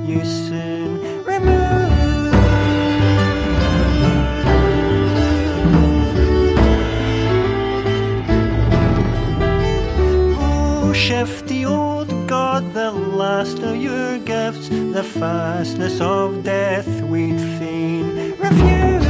you soon remove. Oh, shifty old God, the last of your gifts, the fastness of death we'd fain refuse.